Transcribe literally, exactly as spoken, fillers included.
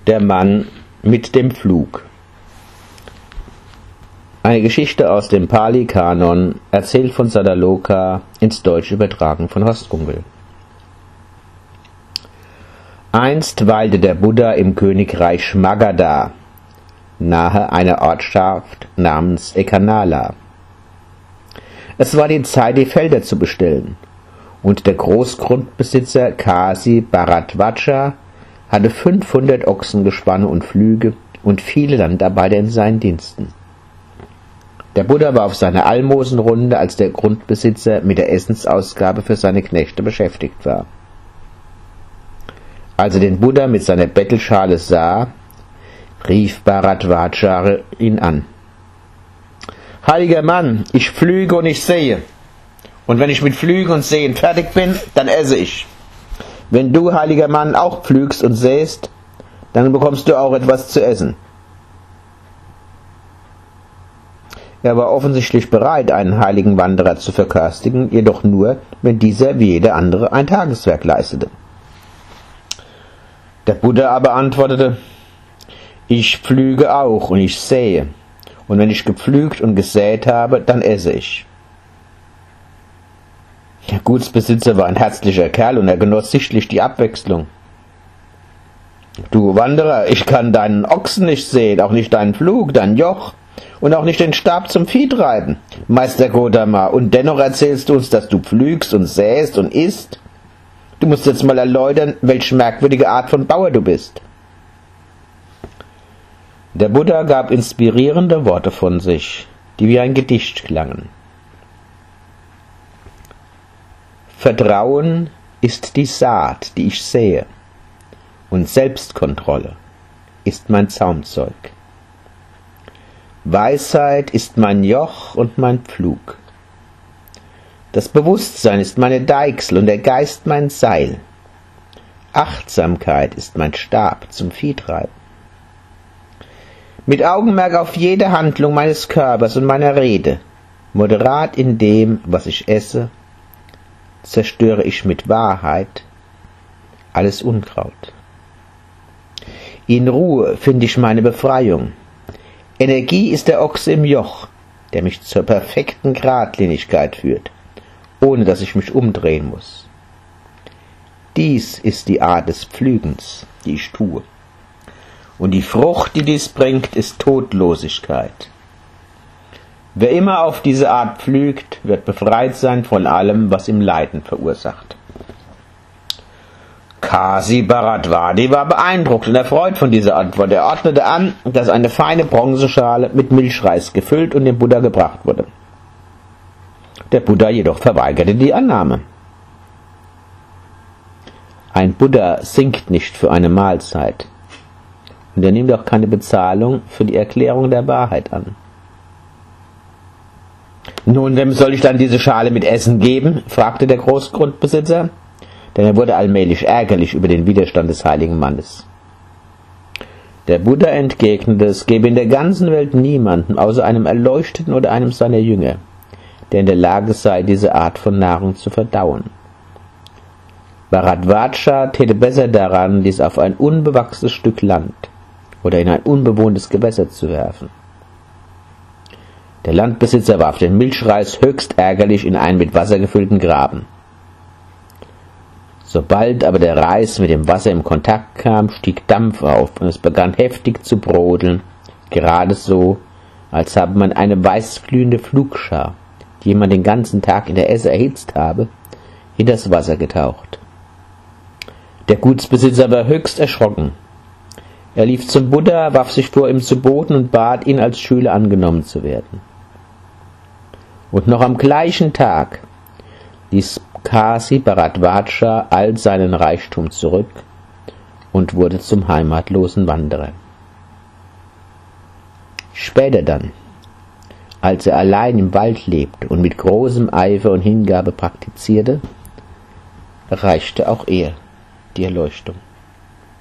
Der Mann mit dem Pflug. Eine Geschichte aus dem Pali-Kanon, erzählt von Sadaloka, ins Deutsche übertragen von Horst Runkel. Einst weilte der Buddha im Königreich Magadha, nahe einer Ortschaft namens Ekanala. Es war die Zeit, die Felder zu bestellen, und der Großgrundbesitzer Kasi Bharadvaja hatte fünfhundert Ochsengespanne und Flüge und viele Landarbeiter in seinen Diensten. Der Buddha war auf seiner Almosenrunde, als der Grundbesitzer mit der Essensausgabe für seine Knechte beschäftigt war. Als er den Buddha mit seiner Bettelschale sah, rief Bharadvaja ihn an. »Heiliger Mann, ich pflüge und ich sähe. Und wenn ich mit Pflügen und Säen fertig bin, dann esse ich. Wenn du, heiliger Mann, auch pflügst und säst, dann bekommst du auch etwas zu essen.« Er war offensichtlich bereit, einen heiligen Wanderer zu verköstigen, jedoch nur, wenn dieser wie jeder andere ein Tageswerk leistete. Der Buddha aber antwortete, »Ich pflüge auch und ich sähe, und wenn ich gepflügt und gesät habe, dann esse ich.« Der Gutsbesitzer war ein herzlicher Kerl und er genoss sichtlich die Abwechslung. »Du Wanderer, ich kann deinen Ochsen nicht säen, auch nicht deinen Pflug, dein Joch und auch nicht den Stab zum Vieh treiben, Meister Gotama, und dennoch erzählst du uns, dass du pflügst und säst und isst? Du musst jetzt mal erläutern, welche merkwürdige Art von Bauer du bist.« Der Buddha gab inspirierende Worte von sich, die wie ein Gedicht klangen. Vertrauen ist die Saat, die ich sähe, und Selbstkontrolle ist mein Zaumzeug. Weisheit ist mein Joch und mein Pflug. Das Bewusstsein ist meine Deichsel und der Geist mein Seil. Achtsamkeit ist mein Stab zum Viehtreiben. Mit Augenmerk auf jede Handlung meines Körpers und meiner Rede, moderat in dem, was ich esse, zerstöre ich mit Wahrheit alles Unkraut. In Ruhe finde ich meine Befreiung. Energie ist der Ochse im Joch, der mich zur perfekten Geradlinigkeit führt, ohne dass ich mich umdrehen muss. Dies ist die Art des Pflügens, die ich tue. Und die Frucht, die dies bringt, ist Todlosigkeit. Wer immer auf diese Art pflügt, wird befreit sein von allem, was ihm Leiden verursacht. Kasi Bharadvaja war beeindruckt und erfreut von dieser Antwort. Er ordnete an, dass eine feine Bronzeschale mit Milchreis gefüllt und dem Buddha gebracht wurde. Der Buddha jedoch verweigerte die Annahme. Ein Buddha singt nicht für eine Mahlzeit. Und er nimmt auch keine Bezahlung für die Erklärung der Wahrheit an. »Nun, wem soll ich dann diese Schale mit Essen geben?« fragte der Großgrundbesitzer, denn er wurde allmählich ärgerlich über den Widerstand des heiligen Mannes. Der Buddha entgegnete, es gebe in der ganzen Welt niemanden, außer einem Erleuchteten oder einem seiner Jünger, der in der Lage sei, diese Art von Nahrung zu verdauen. Bharadvaja täte besser daran, dies auf ein unbewachsenes Stück Land oder in ein unbewohntes Gewässer zu werfen. Der Landbesitzer warf den Milchreis höchst ärgerlich in einen mit Wasser gefüllten Graben. Sobald aber der Reis mit dem Wasser in Kontakt kam, stieg Dampf auf und es begann heftig zu brodeln, gerade so, als habe man eine weißglühende Flugschar, die man den ganzen Tag in der Esse erhitzt habe, in das Wasser getaucht. Der Gutsbesitzer war höchst erschrocken. Er lief zum Buddha, warf sich vor ihm zu Boden und bat ihn, als Schüler angenommen zu werden. Und noch am gleichen Tag ließ Kasi Bharadvaja all seinen Reichtum zurück und wurde zum heimatlosen Wanderer. Später dann, als er allein im Wald lebte und mit großem Eifer und Hingabe praktizierte, erreichte auch er die Erleuchtung.